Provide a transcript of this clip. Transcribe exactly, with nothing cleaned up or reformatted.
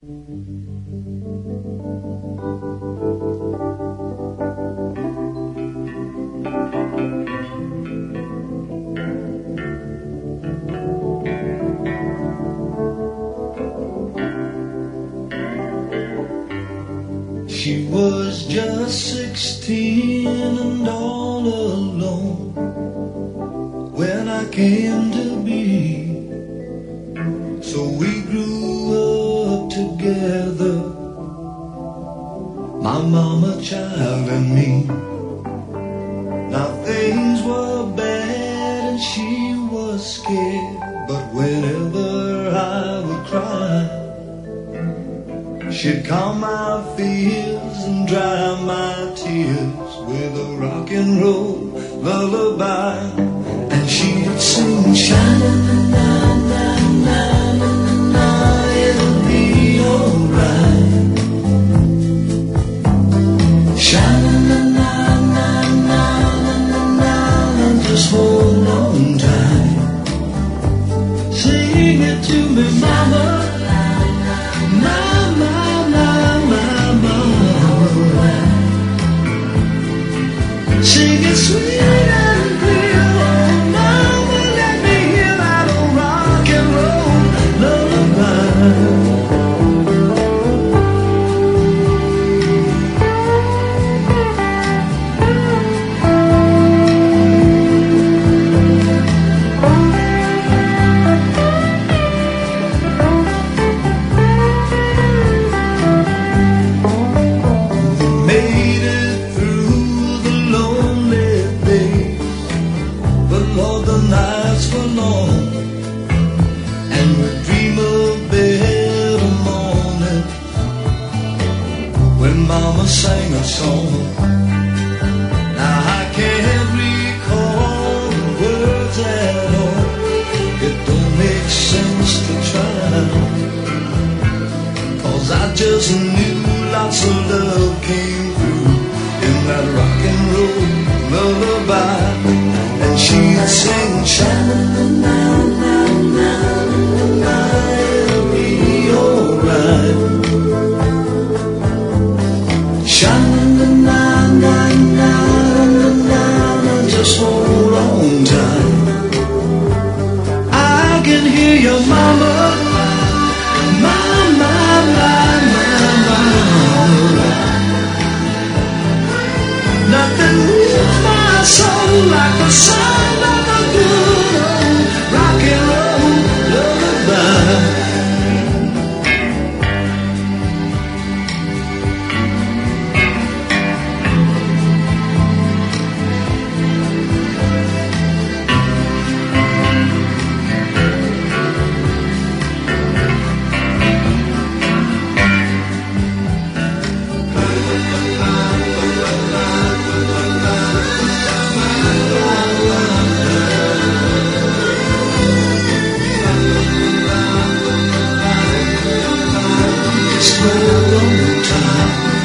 She was just sixteen and all alone when I came to be. So we grew up together, my mama, child, and me. Now things were bad and she was scared, but whenever I would cry, she'd calm my fears and dry my tears with a rock and roll lullaby. And she'd sing, sha-na-na-na-na-na-na, it'll be alright. Sha-na-na-na-na-na-na-na, just hold on tight. Sing it to me, mama. Sing it sweet and clear, oh mama, let me hear that old rock and roll lullaby. Made it through the lonely days, but Lord, the nights were long, and we dream of better mornings when Mama sang a song. Now I can't recall the words at all, it don't make sense to try, 'cause I just knew lots of love came through in that rock and roll lullaby. And she'd sing, sha-na-na-na-na-na-na, it'll be alright. Sha-na-na-na-na-na-na, just hold on tight. I can hear your mama, mama, mama. Nothing moves my soul like the sound of a good old rock and roll lullaby. Just hold on tight.